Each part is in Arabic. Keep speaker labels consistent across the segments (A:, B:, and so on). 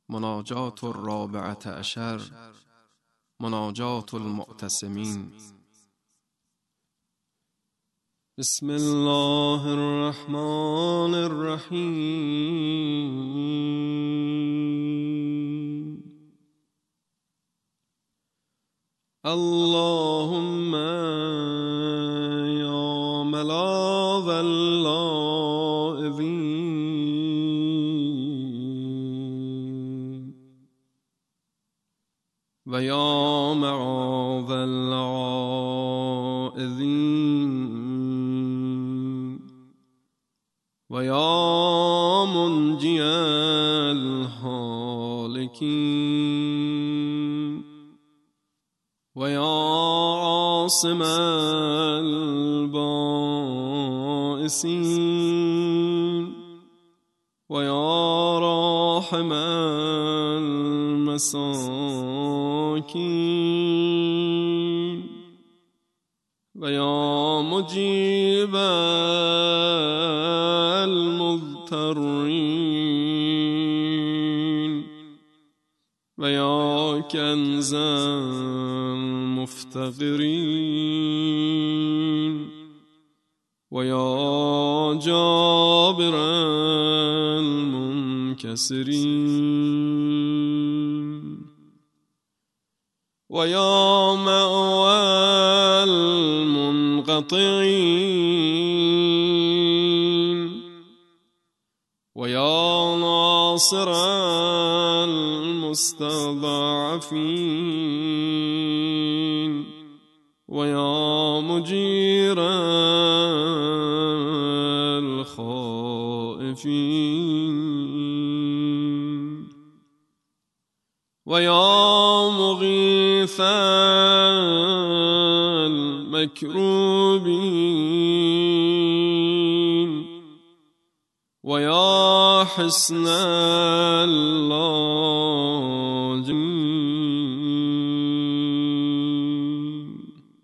A: مناجات الرابعة عشر، مناجات المعتصمين. بسم الله الرحمن الرحيم. اللهم يا ملاذ اللائذين ويا معاذ العائذين ويا منجي الهالكين ويا عاصم البائسين ويا راحم المساكين ويا مجيب المضطرين ويا كنز المفتقرين ويا جابر المنكسرين ويا مأوى المنقطعين ويا ناصر المستضعفين ويا مجير الخائفين ويا مغيث المكروبين ويا حسن اللاجئين.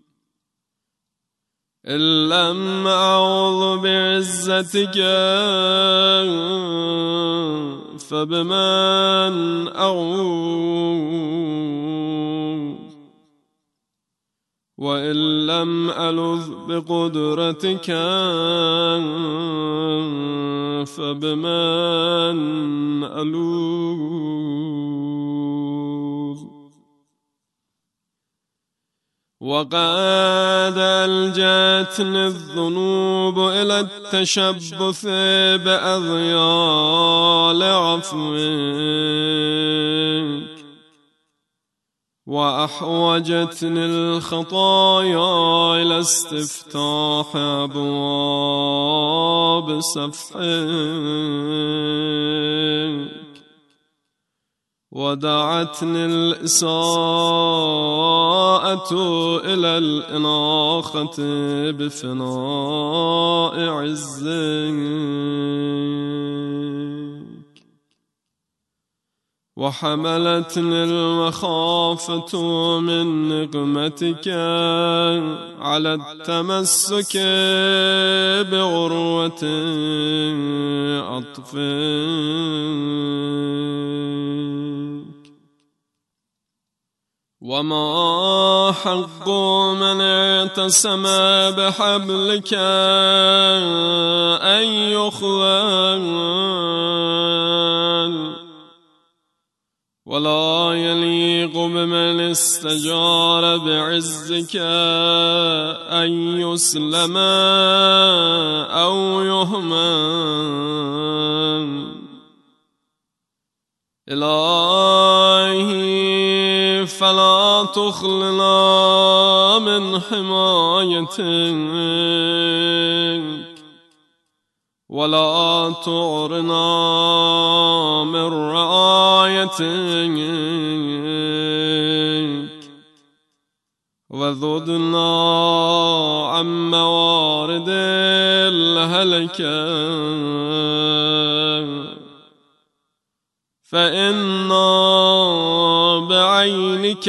A: إن لم أعوذ بعزتك فبمن أعوذ، وإن لم ألذ بقدرتك فبمن ألوذ. وقد ألجأتني الذنوب إلى التشبث بأذيال عفوك، وأحوجتني الخطايا إلى استفتاح أبواب سفحك، ودعتني الإساءة إلى الإناخة بفناء عزك، وحملتني المخافة من نقمتك على التمسك بعروة عطفك. وما حق من اعتصم بحبلك أن يخذل، ولا يليق بمن استجار بعزك أن يسلم أو يهمل. إلهي فلا تخلنا من حمايتك، ولا تعرنا من رعايتك، وذدنا عن موارد الهلكة، فإنا بعينك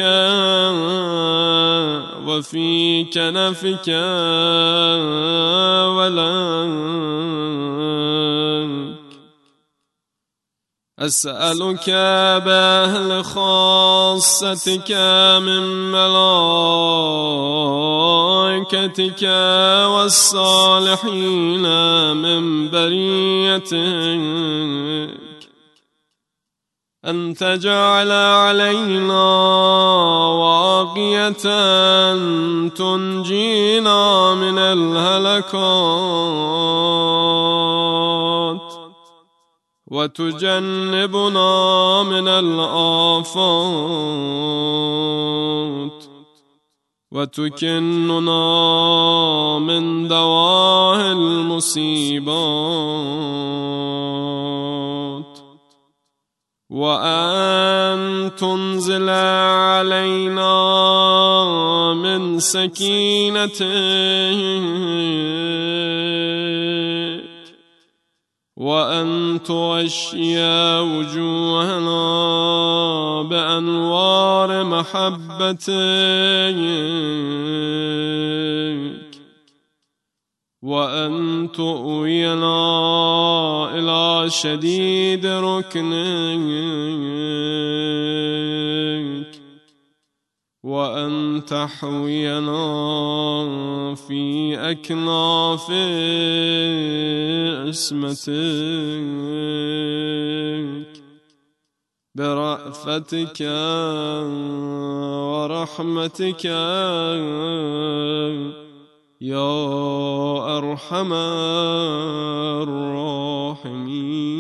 A: وفي كنفك ولك، أسألك بأهل خاصتك من ملائكتك والصالحين من بريتك أن تجعل علينا واقية تنجينا من الهلكات وتجنبنا من الآفات وتكننا من دواء المصيبات وأن تنزل علينا من سكينتك وأن تغشي وجوهنا بأنوار محبتك وأن تؤوينا إلى شديد ركنك وأن تحوينا في أكناف اسمتك برأفتك ورحمتك يا أرحم الراحمين.